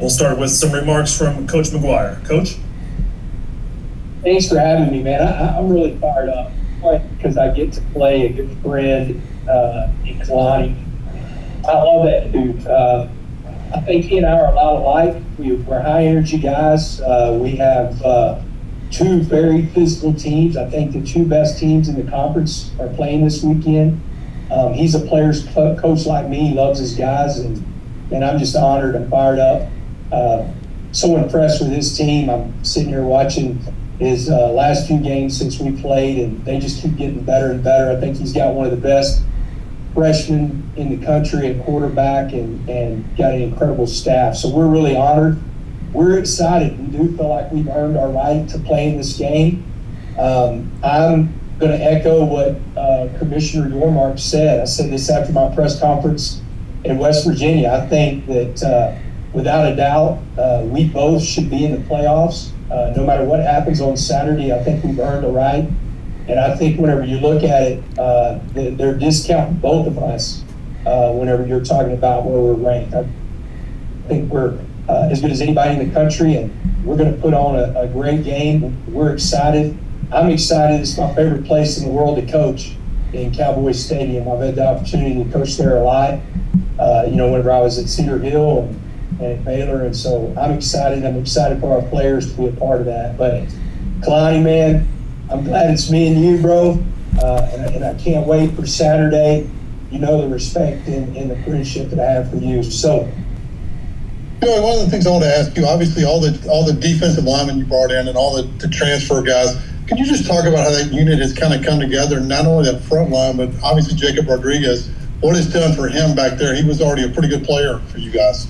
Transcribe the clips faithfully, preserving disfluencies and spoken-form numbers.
We'll start with some remarks from Coach McGuire. Coach? Thanks for having me, man. I, I'm really fired up because I get to play a good friend uh, in Kalani. I love that dude. Uh, I think he and I are a lot alike. We, we're high-energy guys. Uh, we have uh, two very physical teams. I think the two best teams in the conference are playing this weekend. Um, he's a player's co- coach like me. He loves his guys, and, and I'm just honored and fired up. Uh, so impressed with his team. I'm sitting here watching his uh, last few games since we played, and they just keep getting better and better. I think he's got one of the best freshmen in the country at quarterback, and, and got an incredible staff. So we're really honored. We're excited. We do feel like we've earned our right to play in this game. Um, I'm going to echo what uh, Commissioner Yormark said. I said this after my press conference in West Virginia. I think that uh, without a doubt, uh, we both should be in the playoffs. Uh, no matter what happens on Saturday, I think we've earned a right. And I think whenever you look at it, uh, they're discounting both of us uh, whenever you're talking about where we're ranked. I think we're uh, as good as anybody in the country, and we're going to put on a, a great game. We're excited. I'm excited. It's my favorite place in the world to coach, in Cowboys Stadium. I've had the opportunity to coach there a lot, uh, you know, whenever I was at Cedar Hill and, and at Baylor. And so I'm excited. I'm excited for our players to be a part of that. But Kalani, man, I'm glad it's me and you, bro. Uh, and, I, and I can't wait for Saturday. You know the respect and, and the friendship that I have for you. So, Joey, one of the things I want to ask you, obviously all the all the defensive linemen you brought in and all the, the transfer guys, can you just talk about how that unit has kind of come together, not only that front line, but obviously Jacob Rodriguez, what it's done for him back there? He was already a pretty good player for you guys.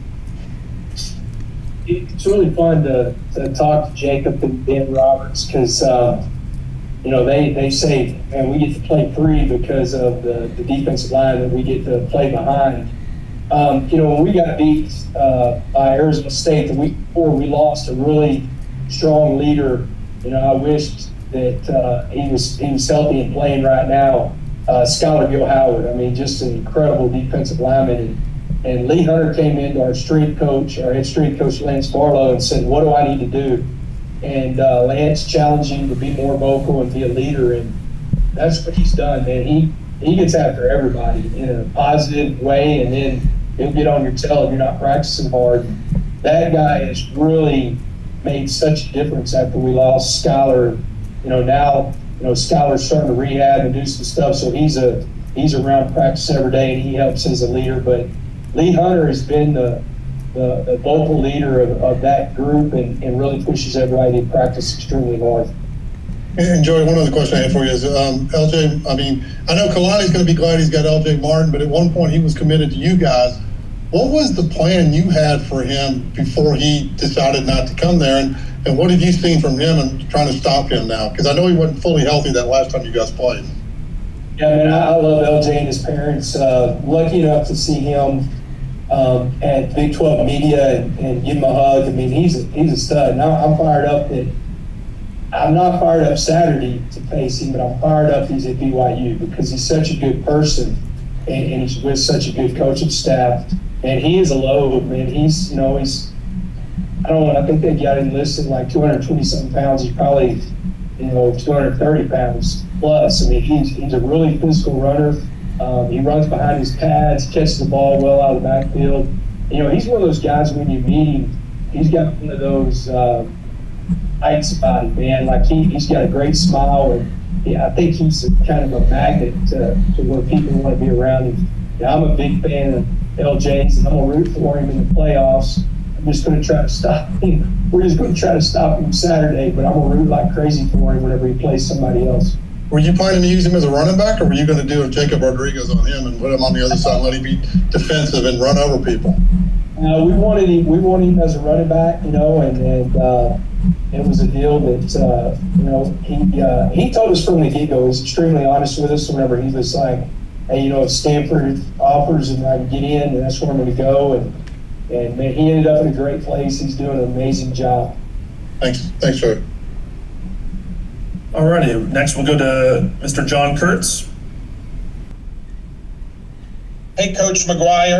It's really fun to, to talk to Jacob and Ben Roberts because, uh, you know, they, they say, man, we get to play three because of the, the defensive line that we get to play behind. Um, you know, when we got beat uh, by Arizona State the week before, we lost a really strong leader. You know, I wished that uh, he was he was healthy and playing right now. Uh, Skylar Gill Howard, I mean, just an incredible defensive lineman. And, and Lee Hunter came into our strength coach, our head strength coach, Lance Barlow, and said, what do I need to do? And uh, Lance challenged him to be more vocal and be a leader. And that's what he's done, man. He, he gets after everybody in a positive way, and then he'll get on your tail if you're not practicing hard. That guy has really made such a difference after we lost Skylar. You know, now, you know, Skylar's starting to rehab and do some stuff, so he's a he's around practice every day, and he helps as a leader. But Lee Hunter has been the the, the vocal leader of, of that group, and, and really pushes everybody to practice extremely hard. And Joey, one other question I had for you is, um, L J, I mean, I know Kalani's going to be glad he's got L J Martin, but at one point he was committed to you guys. What was the plan you had for him before he decided not to come there? And, and what have you seen from him and trying to stop him now? Because I know he wasn't fully healthy that last time you guys played. Yeah, man, I love L J and his parents. Uh, lucky enough to see him um, at Big twelve Media and, and give him a hug. I mean, he's a, he's a stud. And I'm fired up that I'm not fired up Saturday to face him, but I'm fired up he's at B Y U because he's such a good person and, and he's with such a good coaching staff. And he is a load, man. He's, you know, he's, I don't know, I think they got him listed like two hundred twenty something pounds. He's probably, you know, two hundred thirty pounds plus. I mean, he's, he's a really physical runner. Um, he runs behind his pads, catches the ball well out of the backfield. You know, he's one of those guys when you meet him, he's got one of those, uh, lights about him, man. Like he, he's got a great smile, and yeah, I think he's a, kind of a magnet to, to where people want to be around him. Yeah, I'm a big fan of L J's, and I'm gonna root for him in the playoffs. I'm just gonna try to stop him. We're just gonna try to stop him Saturday, but I'm gonna root like crazy for him whenever he plays somebody else. Were you planning to use him as a running back, or were you going to do a Jacob Rodriguez on him and put him on the other side and let him be defensive and run over people? Uh, we wanted him. We wanted him as a running back, you know, and, and uh, it was a deal that uh, you know he uh, he told us from the get-go. He was extremely honest with us. Whenever he was like, "Hey, you know, if Stanford offers and I can get in, and that's where I'm going to go," and and man, he ended up in a great place. He's doing an amazing job. Thanks, thanks, sir. All righty. Next, we'll go to Mister John Kurtz. Hey, Coach McGuire.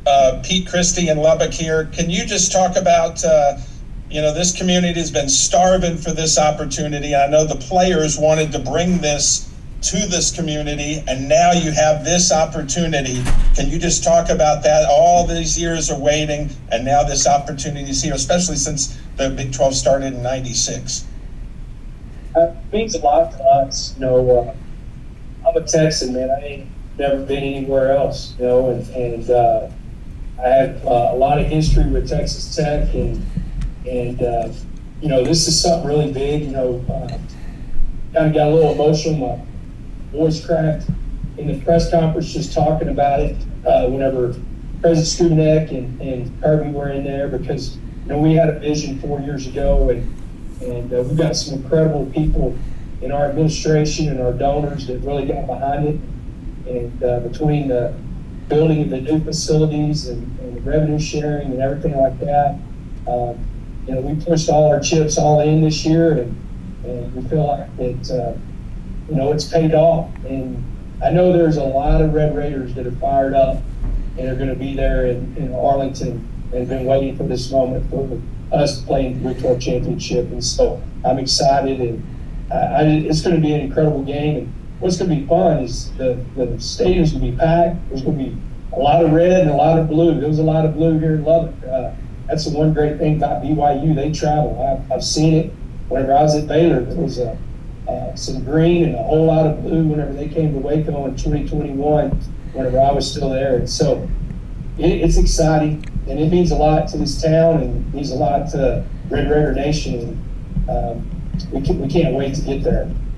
uh, Pete Christie in Lubbock here. Can you just talk about, uh, you know, this community has been starving for this opportunity. I know the players wanted to bring this to this community, and now you have this opportunity. Can you just talk about that? All these years of waiting, and now this opportunity is here, especially since the Big twelve started in ninety-six. Uh, it means a lot to us. You know, uh, I'm a Texan, man. I ain't never been anywhere else, you know, and, and uh, I have uh, a lot of history with Texas Tech, and, and uh, you know, this is something really big. You know, uh, kind of got a little emotional. My voice cracked in the press conference just talking about it uh, whenever President Studenek and, and Kirby were in there, because, you know, we had a vision four years ago, and, and uh, we've got some incredible people in our administration and our donors that really got behind it. And uh, between the building of the new facilities and, and the revenue sharing and everything like that, um, you know, we pushed all our chips all in this year, and, and we feel like it, uh, you know, it's paid off. And I know there's a lot of Red Raiders that are fired up and are going to be there in, in Arlington and been waiting for this moment for us playing the Big twelve championship. And so I'm excited, and I, I, it's going to be an incredible game. And what's going to be fun is the, the stadium's going to be packed. There's going to be a lot of red and a lot of blue. There was a lot of blue here in Lubbock. Uh, that's the one great thing about B Y U. They travel. I've, I've seen it. Whenever I was at Baylor, there was a, uh, some green and a whole lot of blue whenever they came to Waco in twenty twenty-one, whenever I was still there. And so it, it's exciting, and it means a lot to this town, and it means a lot to Red Raider Nation. And um, we, can, we can't wait to get there.